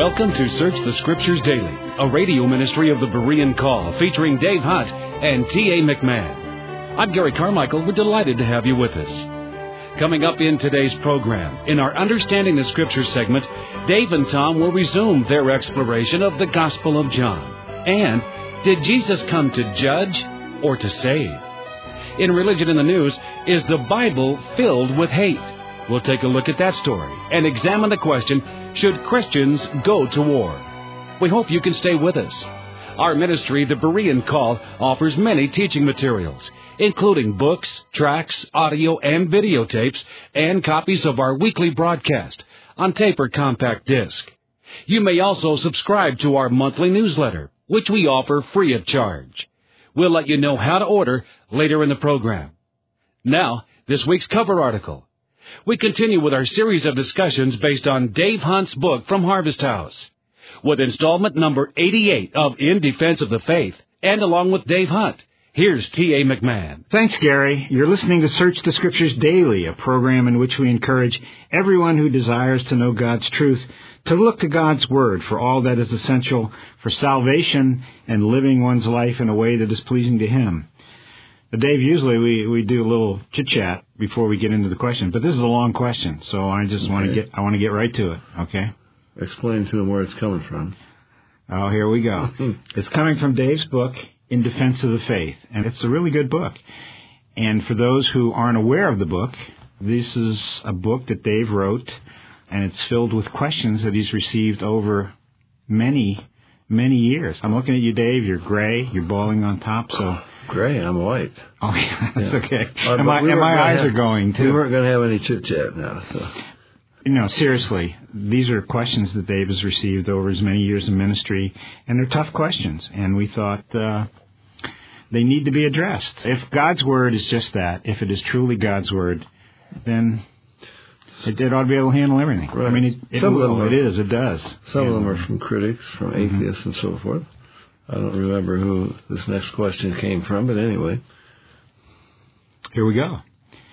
Welcome to Search the Scriptures Daily, a radio ministry of the Berean Call featuring Dave Hunt and T.A. McMahon. I'm Gary Carmichael. We're delighted to have you with us. Coming up in today's program, in our Understanding the Scriptures segment, Dave and Tom will resume their exploration of the Gospel of John. And did Jesus come to judge or to save? In Religion in the News, is the Bible filled with hate? We'll take a look at that story and examine the question, should Christians go to war? We hope you can stay with us. Our ministry, the Berean Call, offers many teaching materials, including books, tracts, audio, and videotapes, and copies of our weekly broadcast on tape or compact disc. You may also subscribe to our monthly newsletter, which we offer free of charge. We'll let you know how to order later in the program. Now, this week's cover article. We continue with our series of discussions based on Dave Hunt's book from Harvest House, with installment number 88 of In Defense of the Faith, and along with Dave Hunt, here's T.A. McMahon. Thanks, Gary. You're listening to Search the Scriptures Daily, a program in which we encourage everyone who desires to know God's truth to look to God's Word for all that is essential for salvation and living one's life in a way that is pleasing to Him. Dave, usually we do a little chit-chat before we get into the question, but this is a long question, so I just want to get right to it, okay? Explain to him where it's coming from. Oh, here we go. It's coming from Dave's book, In Defense of the Faith, and it's a really good book. And for those who aren't aware of the book, this is a book that Dave wrote, and it's filled with questions that he's received over many years. I'm looking at you, Dave. You're gray. You're balding on top, so... Gray, I'm white. Oh, yeah, that's okay. And my eyes are going, too. We weren't going to have any chit-chat now. So. Seriously, these are questions that Dave has received over his many years of ministry, and they're tough questions, and we thought they need to be addressed. If God's Word is just that, if it is truly God's Word, then it ought to be able to handle everything. Right. I mean, it does. Some of them are from critics, from atheists, and so forth. I don't remember who this next question came from, but anyway. Here we go.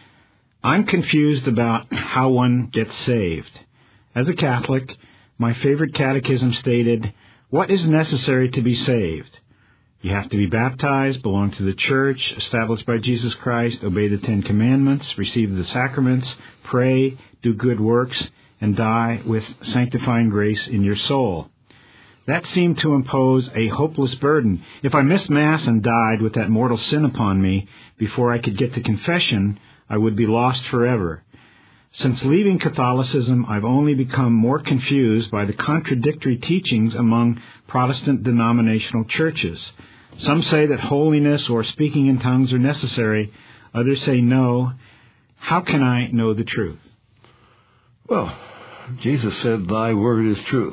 I'm confused about how one gets saved. As a Catholic, my favorite catechism stated, what is necessary to be saved? You have to be baptized, belong to the church, established by Jesus Christ, obey the 10 Commandments, receive the sacraments, pray, do good works, and die with sanctifying grace in your soul. That seemed to impose a hopeless burden. If I missed Mass and died with that mortal sin upon me before I could get to confession, I would be lost forever. Since leaving Catholicism, I've only become more confused by the contradictory teachings among Protestant denominational churches. Some say that holiness or speaking in tongues are necessary. Others say no. How can I know the truth? Well, Jesus said, thy word is truth.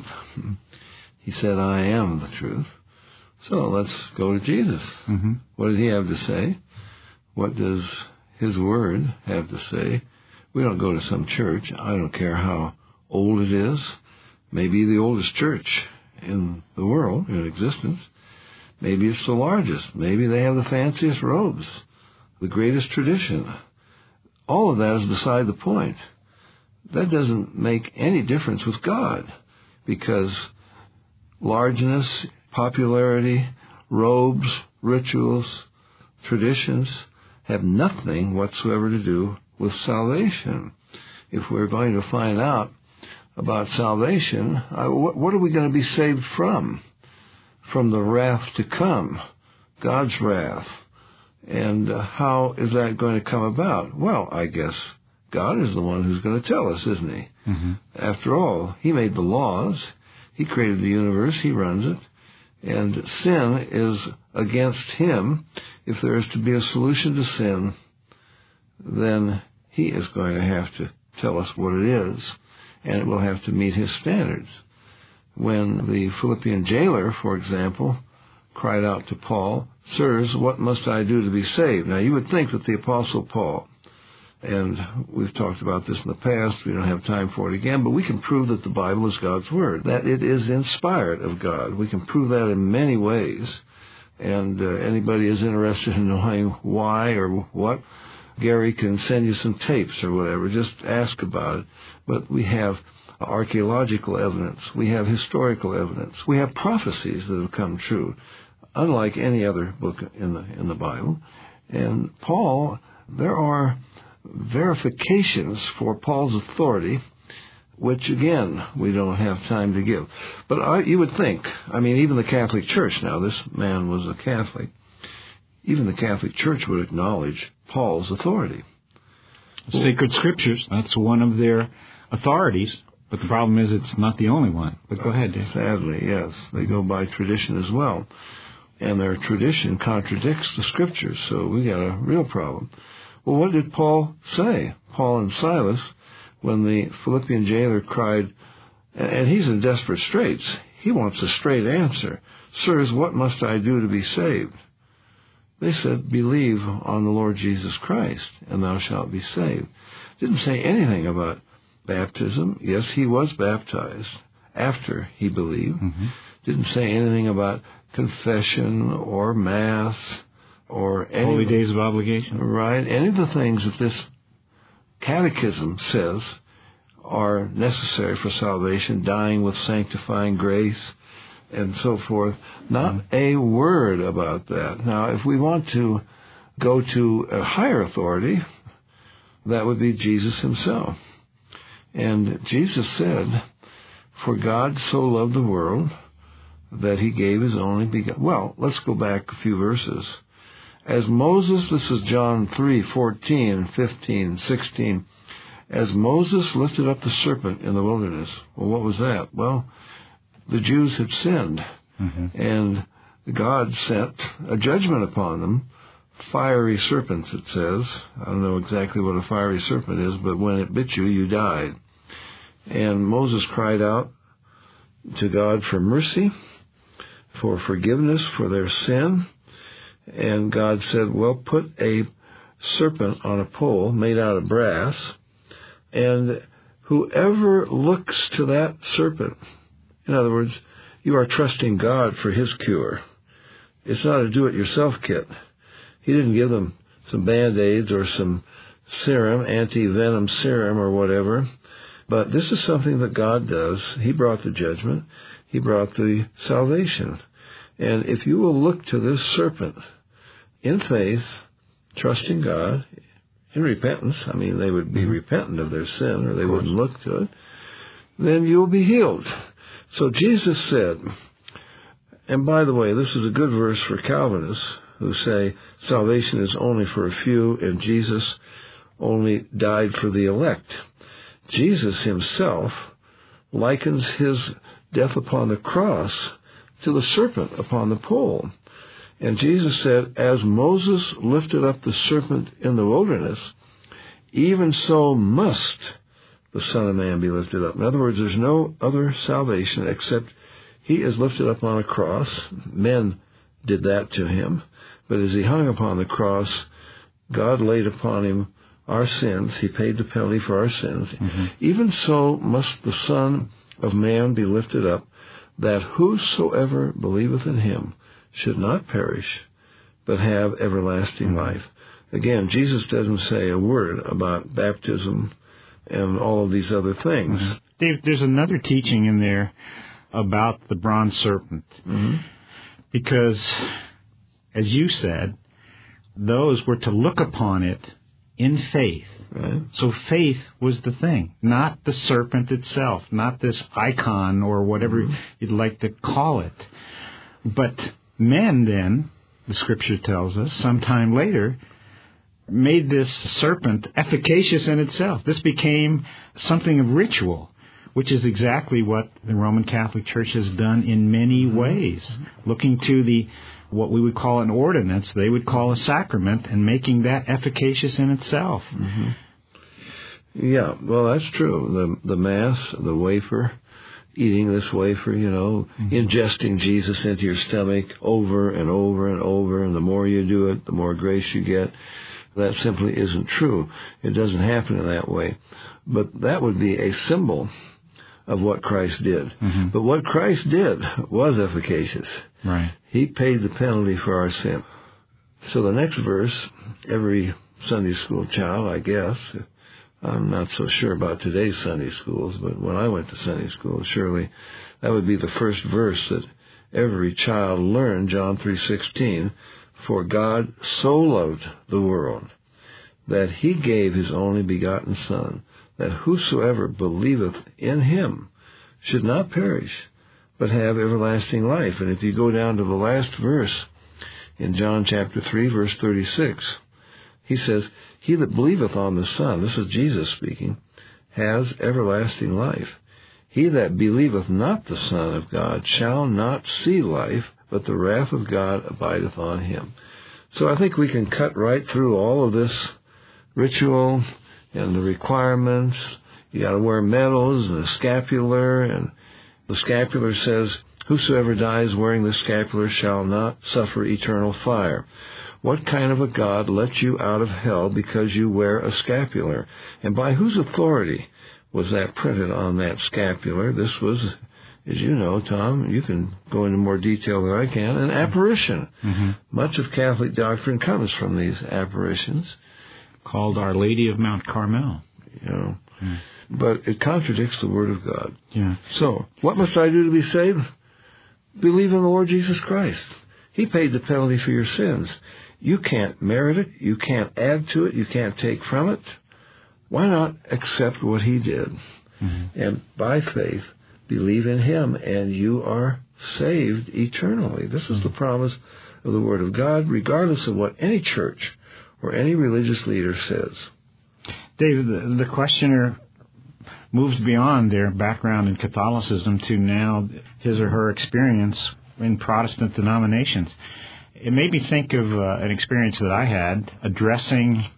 He said, I am the truth. So let's go to Jesus. Mm-hmm. What did he have to say? What does his word have to say? We don't go to some church. I don't care how old it is. Maybe the oldest church in the world, in existence. Maybe it's the largest. Maybe they have the fanciest robes, the greatest tradition. All of that is beside the point. That doesn't make any difference with God, because largeness, popularity, robes, rituals, traditions have nothing whatsoever to do with salvation. If we're going to find out about salvation, what are we going to be saved from? From the wrath to come, God's wrath. And how is that going to come about? Well, I guess God is the one who's going to tell us, isn't he? Mm-hmm. After all, he made the laws. He created the universe. He runs it. And sin is against him. If there is to be a solution to sin, then he is going to have to tell us what it is, and it will have to meet his standards. When the Philippian jailer, for example, cried out to Paul, Sirs, what must I do to be saved? Now, you would think that the Apostle Paul, and we've talked about this in the past, we don't have time for it again, but we can prove that the Bible is God's Word, that it is inspired of God. We can prove that in many ways, and anybody is interested in knowing why or what, Gary can send you some tapes or whatever. Just ask about it. But we have archaeological evidence. We have historical evidence. We have prophecies that have come true, unlike any other book in the Bible. And Paul, there are verifications for Paul's authority, which, again, we don't have time to give. But you would think, even the Catholic Church, now this man was a Catholic, even the Catholic Church would acknowledge Paul's authority. Sacred Scriptures, that's one of their authorities, but the problem is it's not the only one. But go ahead, Dave. Sadly, yes. They go by tradition as well. And their tradition contradicts the Scriptures, so we got a real problem. Well, what did Paul say? Paul and Silas, when the Philippian jailer cried, and he's in desperate straits, he wants a straight answer. Sirs, what must I do to be saved? They said, believe on the Lord Jesus Christ, and thou shalt be saved. Didn't say anything about baptism. Yes, he was baptized after he believed. Mm-hmm. Didn't say anything about confession or Mass or any holy days of obligation. Right. Any of the things that this catechism says are necessary for salvation, dying with sanctifying grace, and so forth. Not a word about that. Now, if we want to go to a higher authority, that would be Jesus himself. And Jesus said, for God so loved the world that he gave his only begotten. Well, let's go back a few verses. As Moses, this is John 3:14, 15, 16, as Moses lifted up the serpent in the wilderness. Well, what was that? Well, the Jews had sinned, and God sent a judgment upon them, fiery serpents, it says. I don't know exactly what a fiery serpent is, but when it bit you, you died. And Moses cried out to God for mercy, for forgiveness for their sin. And God said, well, put a serpent on a pole made out of brass, and whoever looks to that serpent, in other words, you are trusting God for his cure. It's not a do-it-yourself kit. He didn't give them some Band-Aids or some serum, anti-venom serum or whatever. But this is something that God does. He brought the judgment. He brought the salvation. And if you will look to this serpent in faith, trusting God, in repentance, they would be repentant of their sin or they wouldn't look to it, then you will be healed. So Jesus said, and by the way, this is a good verse for Calvinists who say salvation is only for a few and Jesus only died for the elect. Jesus himself likens his death upon the cross to the serpent upon the pole. And Jesus said, as Moses lifted up the serpent in the wilderness, even so must the Son of Man be lifted up. In other words, there's no other salvation except he is lifted up on a cross. Men did that to him. But as he hung upon the cross, God laid upon him our sins. He paid the penalty for our sins. Even so must the Son of Man be lifted up, that whosoever believeth in him should not perish, but have everlasting life. Again, Jesus doesn't say a word about baptism and all of these other things. Dave, there's another teaching in there about the bronze serpent. Because, as you said, those were to look upon it in faith. Right. So faith was the thing, not the serpent itself, not this icon or whatever you'd like to call it. But men then, the Scripture tells us, sometime later, made this serpent efficacious in itself. This became something of ritual, which is exactly what the Roman Catholic Church has done in many ways, looking to what we would call an ordinance, they would call a sacrament, and making that efficacious in itself. Yeah, well, that's true. The Mass, the wafer, eating this wafer, ingesting Jesus into your stomach over and over and over, and the more you do it, the more grace you get. That simply isn't true. It doesn't happen in that way. But that would be a symbol of what Christ did. But what Christ did was efficacious. Right. He paid the penalty for our sin. So the next verse, every Sunday school child, I guess, I'm not so sure about today's Sunday schools, but when I went to Sunday school, surely that would be the first verse that every child learned, John 3:16, for God so loved the world that he gave his only begotten Son, that whosoever believeth in him should not perish, but have everlasting life. And if you go down to the last verse in John chapter 3, verse 36, he says, he that believeth on the Son, this is Jesus speaking, has everlasting life. He that believeth not the Son of God shall not see life, but the wrath of God abideth on him. So I think we can cut right through all of this ritual and the requirements. You got to wear medals and a scapular, and the scapular says, whosoever dies wearing the scapular shall not suffer eternal fire. What kind of a God lets you out of hell because you wear a scapular? And by whose authority was that printed on that scapular? This was, as you know, Tom, you can go into more detail than I can, an apparition. Mm-hmm. Much of Catholic doctrine comes from these apparitions. Called Our Lady of Mount Carmel. You know, but it contradicts the Word of God. Yeah. So, what must I do to be saved? Believe in the Lord Jesus Christ. He paid the penalty for your sins. You can't merit it. You can't add to it. You can't take from it. Why not accept what he did? Mm-hmm. And by faith, believe in him, and you are saved eternally. This is the promise of the Word of God, regardless of what any church or any religious leader says. David, the questioner moves beyond their background in Catholicism to now his or her experience in Protestant denominations. It made me think of an experience that I had addressing,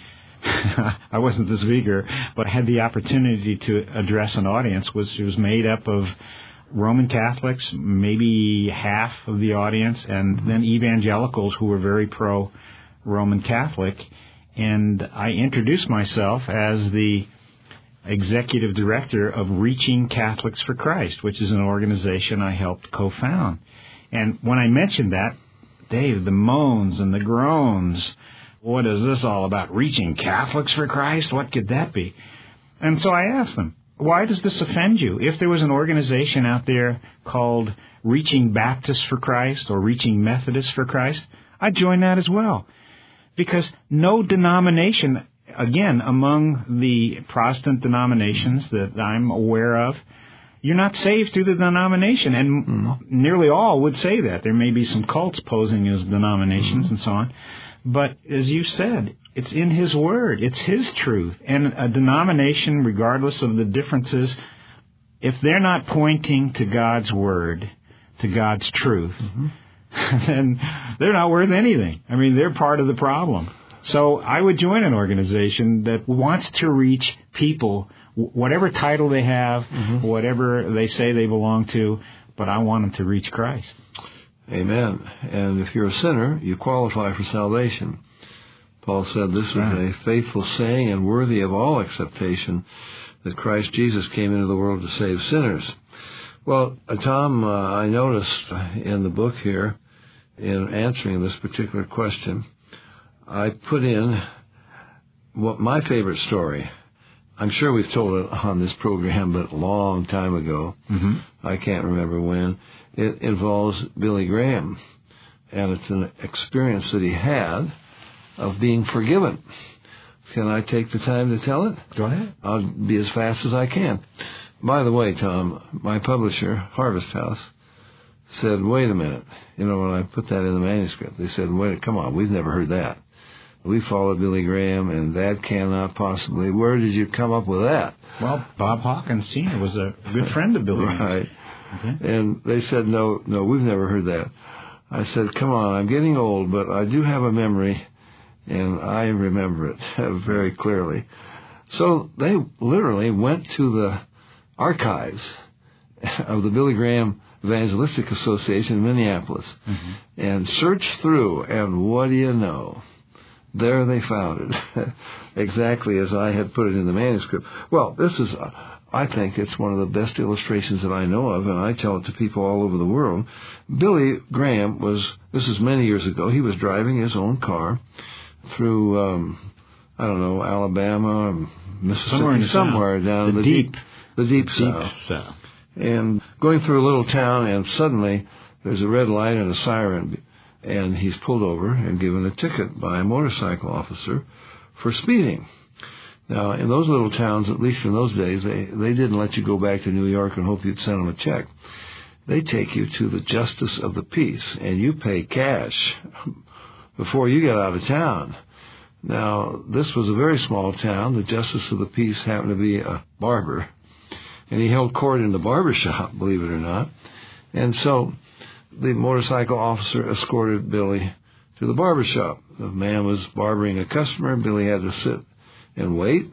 I wasn't this eager, but I had the opportunity to address an audience which was made up of Roman Catholics, maybe half of the audience, and then evangelicals who were very pro-Roman Catholic. And I introduced myself as the executive director of Reaching Catholics for Christ, which is an organization I helped co-found. And when I mentioned that, Dave, the moans and the groans, what is this all about? Reaching Catholics for Christ? What could that be? And so I asked them, why does this offend you? If there was an organization out there called Reaching Baptists for Christ or Reaching Methodists for Christ, I'd join that as well. Because no denomination, again, among the Protestant denominations that I'm aware of, you're not saved through the denomination, and nearly all would say that. There may be some cults posing as denominations and so on, but as you said, it's in His Word. It's His truth. And a denomination, regardless of the differences, if they're not pointing to God's Word, to God's truth, then they're not worth anything. I mean, they're part of the problem. So I would join an organization that wants to reach people, whatever title they have, whatever they say they belong to, but I want them to reach Christ. Amen. And if you're a sinner, you qualify for salvation. Paul said this is a faithful saying and worthy of all acceptation, that Christ Jesus came into the world to save sinners. Well, Tom, I noticed in the book here, in answering this particular question, I put in what my favorite story. I'm sure we've told it on this program, but a long time ago. I can't remember when. It involves Billy Graham, and it's an experience that he had of being forgiven. Can I take the time to tell it? Go ahead. I'll be as fast as I can. By the way, Tom, my publisher, Harvest House, said, wait a minute. You know, when I put that in the manuscript, they said, wait, come on, we've never heard that. We followed Billy Graham, and that cannot possibly. Where did you come up with that? Well, Bob Hawkins Sr. was a good friend of Billy Graham. Right. Okay. And they said, no, we've never heard that. I said, come on, I'm getting old, but I do have a memory, and I remember it very clearly. So they literally went to the archives of the Billy Graham Evangelistic Association in Minneapolis and searched through, and what do you know? There they found it, exactly as I had put it in the manuscript. Well, this is, I think it's one of the best illustrations that I know of, and I tell it to people all over the world. Billy Graham this is many years ago, he was driving his own car through I don't know, Alabama, Mississippi, somewhere down in the deep south. And going through a little town, and suddenly there's a red light and a siren, and he's pulled over and given a ticket by a motorcycle officer for speeding. Now, in those little towns, at least in those days, they didn't let you go back to New York and hope you'd send them a check. They take you to the justice of the peace, and you pay cash before you get out of town. Now, this was a very small town. The justice of the peace happened to be a barber, and he held court in the barber shop, believe it or not. And so the motorcycle officer escorted Billy to the barber shop. The man was barbering a customer. Billy had to sit and wait.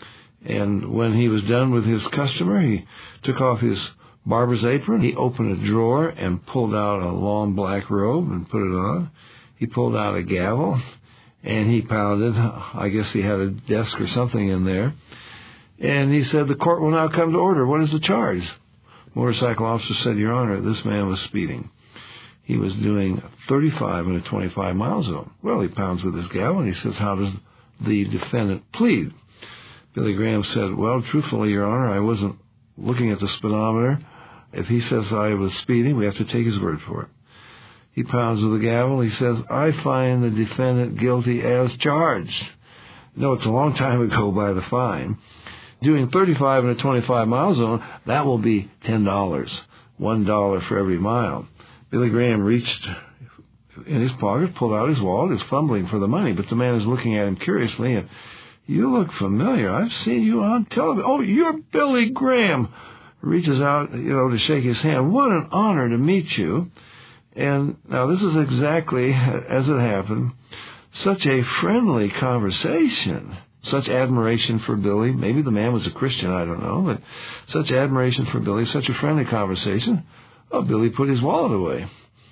And when he was done with his customer, he took off his barber's apron. He opened a drawer and pulled out a long black robe and put it on. He pulled out a gavel, and he pounded. I guess he had a desk or something in there. And he said, "The court will now come to order. What is the charge?" Motorcycle officer said, "Your Honor, this man was speeding. He was doing 35 and a 25 miles zone." Well, he pounds with his gavel, and he says, "How does the defendant plead?" Billy Graham said, "Well, truthfully, Your Honor, I wasn't looking at the speedometer. If he says I was speeding, we have to take his word for it." He pounds with the gavel. He says, "I find the defendant guilty as charged." No, it's a long time ago by the fine. Doing 35 and a 25 mile zone, that will be $10, $1 for every mile. Billy Graham reached in his pocket, pulled out his wallet, is fumbling for the money, but the man is looking at him curiously, and, "You look familiar. I've seen you on television. Oh, you're Billy Graham." Reaches out, to shake his hand. "What an honor to meet you." And now this is exactly as it happened. Such a friendly conversation. Such admiration for Billy. Maybe the man was a Christian, I don't know, but such admiration for Billy, such a friendly conversation. Oh, Billy put his wallet away.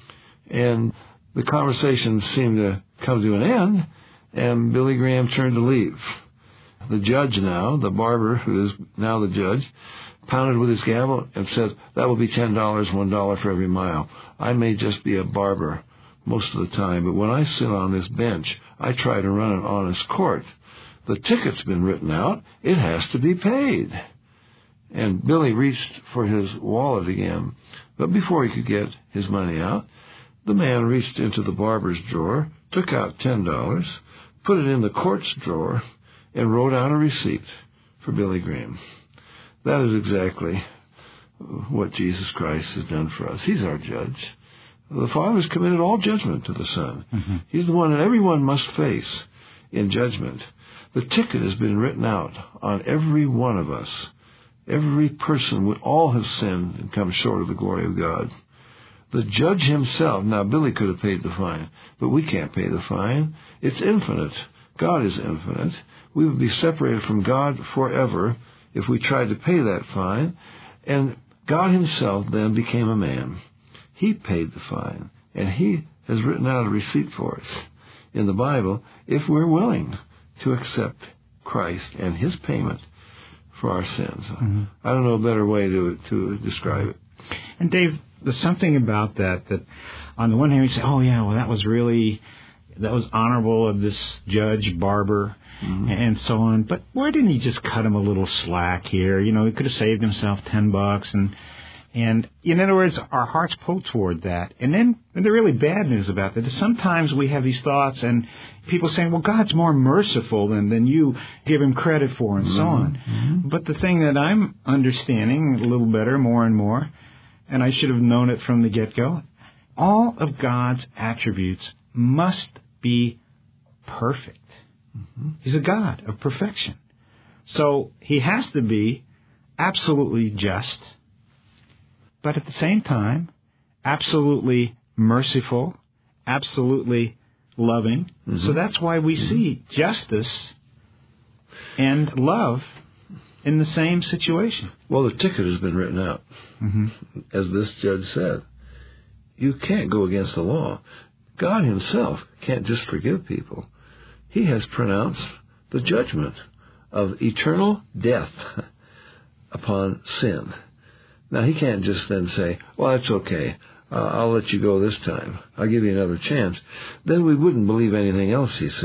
And the conversation seemed to come to an end, and Billy Graham turned to leave. The judge now, the barber, who is now the judge, pounded with his gavel and said, "That will be $10, $1 for every mile. I may just be a barber most of the time, but when I sit on this bench, I try to run an honest court. The ticket's been written out. It has to be paid." And Billy reached for his wallet again. But before he could get his money out, the man reached into the barber's drawer, took out $10, put it in the court's drawer, and wrote out a receipt for Billy Graham. That is exactly what Jesus Christ has done for us. He's our judge. The Father's committed all judgment to the Son. Mm-hmm. He's the one that everyone must face in judgment. The ticket has been written out on every one of us. Every person, we all have sinned and come short of the glory of God. The judge himself, now Billy could have paid the fine, but we can't pay the fine. It's infinite. God is infinite. We would be separated from God forever if we tried to pay that fine. And God himself then became a man. He paid the fine, and he has written out a receipt for us in the Bible if we're willing to accept Christ and his payment for our sins. Mm-hmm. I don't know a better way to describe it. And Dave, there's something about that on the one hand we say, "Oh yeah, well that was honorable of this judge, barber," mm-hmm. and so on. But why didn't he just cut him a little slack here? He could have saved himself $10 and in other words, our hearts pull toward that. And then the really bad news about that is sometimes we have these thoughts and people saying, "Well, God's more merciful than you give him credit for," and so on. Mm-hmm. But the thing that I'm understanding a little better, more and more, and I should have known it from the get-go, all of God's attributes must be perfect. Mm-hmm. He's a God of perfection. So he has to be absolutely just, but at the same time, absolutely merciful, absolutely loving. Mm-hmm. So that's why we see justice and love in the same situation. Well, the ticket has been written out. Mm-hmm. As this judge said, you can't go against the law. God himself can't just forgive people. He has pronounced the judgment of eternal death upon sin. Now, he can't just then say, "Well, that's okay. I'll let you go this time. I'll give you another chance." Then we wouldn't believe anything else he said.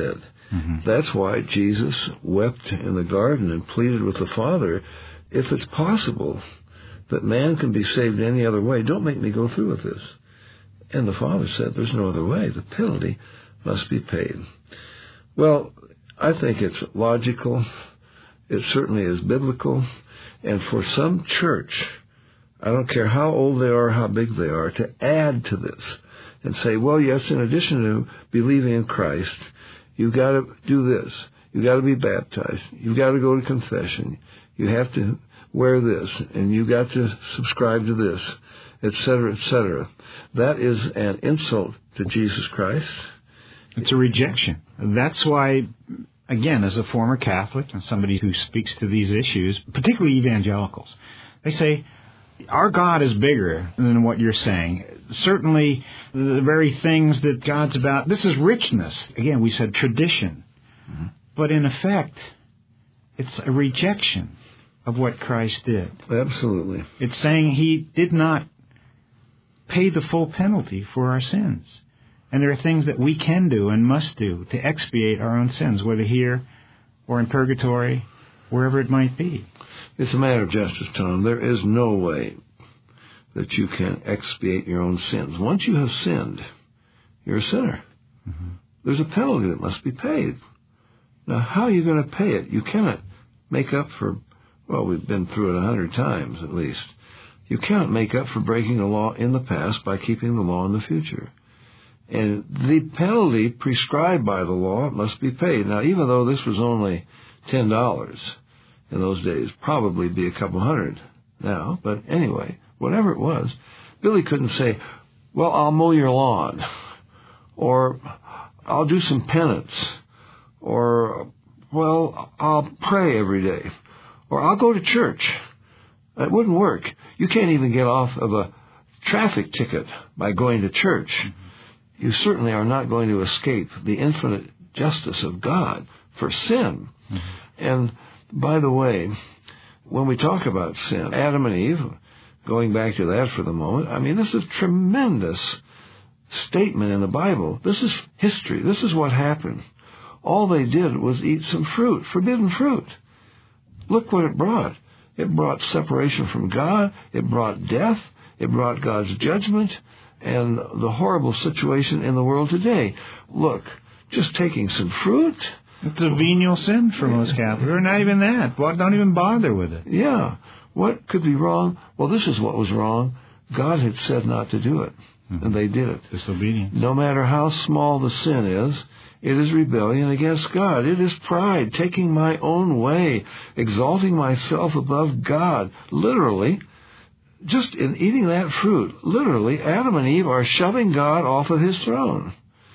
That's why Jesus wept in the garden and pleaded with the Father, if it's possible that man can be saved any other way, don't make me go through with this. And the Father said, there's no other way. The penalty must be paid. Well, I think it's logical. It certainly is biblical. And for some church, I don't care how old they are, how big they are, to add to this and say, well, yes, in addition to believing in Christ, you've got to do this. You've got to be baptized. You've got to go to confession. You have to wear this, and you've got to subscribe to this, etc., etc. That is an insult to Jesus Christ. It's a rejection. That's why, again, as a former Catholic and somebody who speaks to these issues, particularly evangelicals, they say, our God is bigger than what you're saying. Certainly, the very things that God's about, this is richness. Again, we said tradition. But in effect, it's a rejection of what Christ did. Absolutely. It's saying he did not pay the full penalty for our sins. And there are things that we can do and must do to expiate our own sins, whether here or in purgatory, wherever it might be. It's a matter of justice, Tom. There is no way that you can expiate your own sins. Once you have sinned, you're a sinner. There's a penalty that must be paid. Now, how are you going to pay it? You cannot make up for, well, we've been through it 100 times at least. You cannot make up for breaking the law in the past by keeping the law in the future. And the penalty prescribed by the law must be paid. Now, even though this was only $10 in those days, probably be a couple hundred now, but anyway, whatever it was, Billy couldn't say, well, I'll mow your lawn, or I'll do some penance, or, well, I'll pray every day, or I'll go to church. That wouldn't work. You can't even get off of a traffic ticket by going to church. You certainly are not going to escape the infinite justice of God for sin. And by the way, when we talk about sin, Adam and Eve, going back to that for the moment, I mean, this is a tremendous statement in the Bible. This is history. This is what happened. All they did was eat some fruit, forbidden fruit. Look what it brought. It brought separation from God. It brought death. It brought God's judgment and the horrible situation in the world today. Look, just taking some fruit. It's a venial sin for most Catholics, or not even that. Well, don't even bother with it. Yeah. What could be wrong? Well, this is what was wrong. God had said not to do it, and they did it. Disobedience. No matter how small the sin is, it is rebellion against God. It is pride, taking my own way, exalting myself above God. Literally, just in eating that fruit, literally, Adam and Eve are shoving God off of his throne.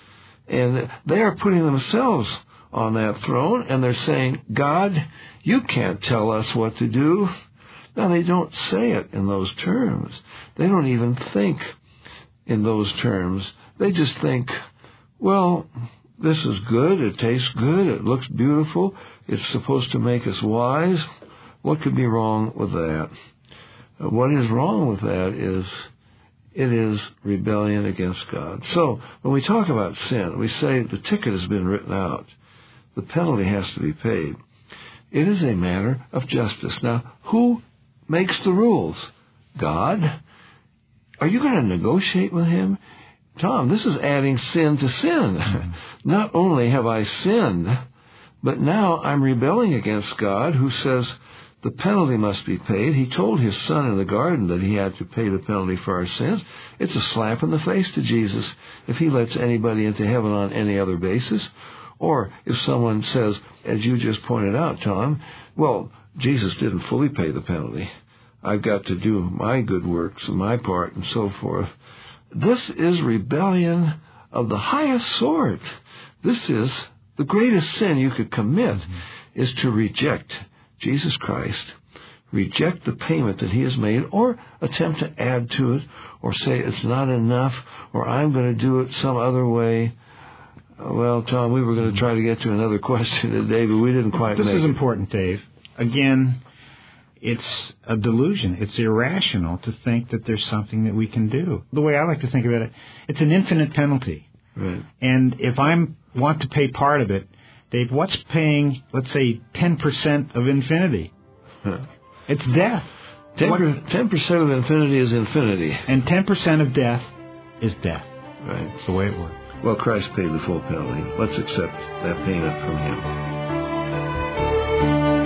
And they are putting themselves on that throne, and they're saying, God, you can't tell us what to do. Now, they don't say it in those terms. They don't even think in those terms. They just think, well, this is good, it tastes good, it looks beautiful, it's supposed to make us wise. What could be wrong with that? What is wrong with that is it is rebellion against God. So, when we talk about sin, we say the ticket has been written out. The penalty has to be paid. It is a matter of justice. Now, who makes the rules? God? Are you going to negotiate with him? Tom, this is adding sin to sin. Not only have I sinned, but now I'm rebelling against God, who says the penalty must be paid. He told his son in the garden that he had to pay the penalty for our sins. It's a slap in the face to Jesus if he lets anybody into heaven on any other basis. Or if someone says, as you just pointed out, Tom, well, Jesus didn't fully pay the penalty. I've got to do my good works and my part and so forth. This is rebellion of the highest sort. This is the greatest sin you could commit, is to reject Jesus Christ, reject the payment that he has made, or attempt to add to it, or say it's not enough, or I'm going to do it some other way. Well, Tom, we were going to try to get to another question today, but we didn't quite make it. This is important, Dave. Again, it's a delusion. It's irrational to think that there's something that we can do. The way I like to think about it, it's an infinite penalty. Right. And if I want to pay part of it, Dave, what's paying, let's say, 10% of infinity? It's death. 10% of infinity is infinity. And 10% of death is death. Right. That's the way it works. Well, Christ paid the full penalty. Let's accept that payment from Him.